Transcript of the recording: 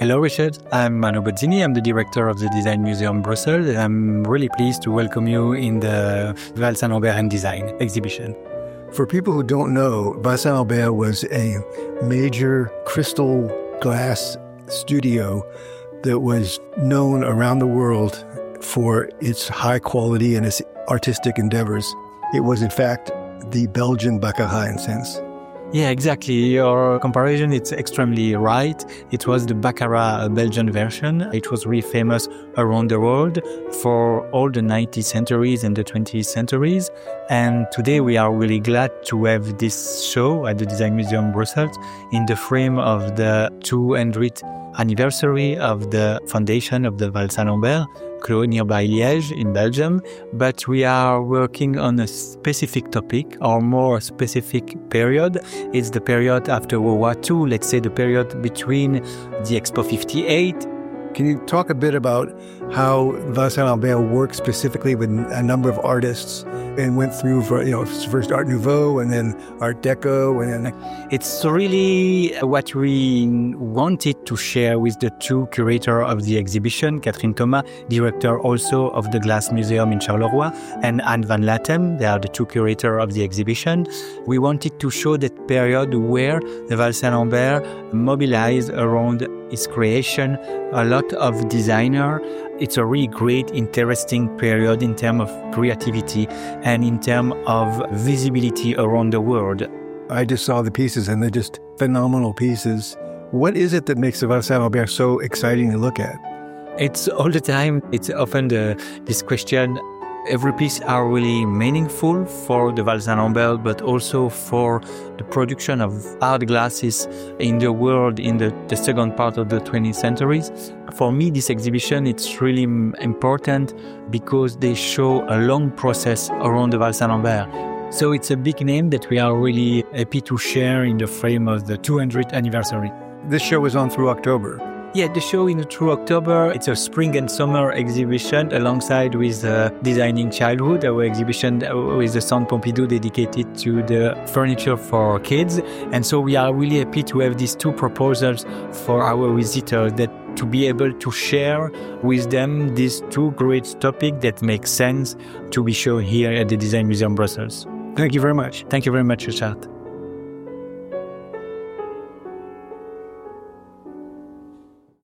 Hello, Richard. I'm Manu Bozzini. I'm the director of the Design Museum Brussels, and I'm really pleased to welcome you in the Val Saint-Lambert and Design exhibition. For people who don't know, Val Saint-Lambert was a major crystal glass studio that was known around the world for its high quality and its artistic endeavors. It was, in fact, the Belgian Baccarat in a sense. Yeah, exactly. Your comparison is extremely right. It was the Baccarat Belgian version. It was really famous around the world for all the 19th centuries and the 20th centuries. And today we are really glad to have this show at the Design Museum Brussels in the frame of the 200th anniversary of the foundation of the Val Saint-Lambert, nearby Liège in Belgium, but we are working on a specific topic or more specific period. It's the period after World War II, let's say the period between the Expo 58. Can you talk a bit about how Val Saint-Lambert worked specifically with a number of artists and went through first Art Nouveau and then Art Deco and then... It's really what we wanted to share with the two curators of the exhibition, Catherine Thomas, director also of the Glass Museum in Charleroi, and Anne Van Latem, they are the two curators of the exhibition. We wanted to show that period where the Val Saint-Lambert mobilized around its creation a lot of designer. It's a really great, interesting period in terms of creativity and in terms of visibility around the world. I just saw the pieces and they're just phenomenal pieces. What is it that makes the Val Saint-Lambert so exciting to look at? It's all the time. It's often this question. Every piece are really meaningful for the Val Saint-Lambert, but also for the production of art glasses in the world in the second part of the 20th centuries. For me, this exhibition, it's really important because they show a long process around the Val Saint-Lambert. So it's a big name that we are really happy to share in the frame of the 200th anniversary. This show was on through October. Yeah, the show in through October. It's a spring and summer exhibition alongside with Designing Childhood, our exhibition with the Centre Pompidou dedicated to the furniture for kids. And so we are really happy to have these two proposals for our visitors, that to be able to share with them these two great topics that make sense to be shown here at the Design Museum Brussels. Thank you very much. Thank you very much, Richard.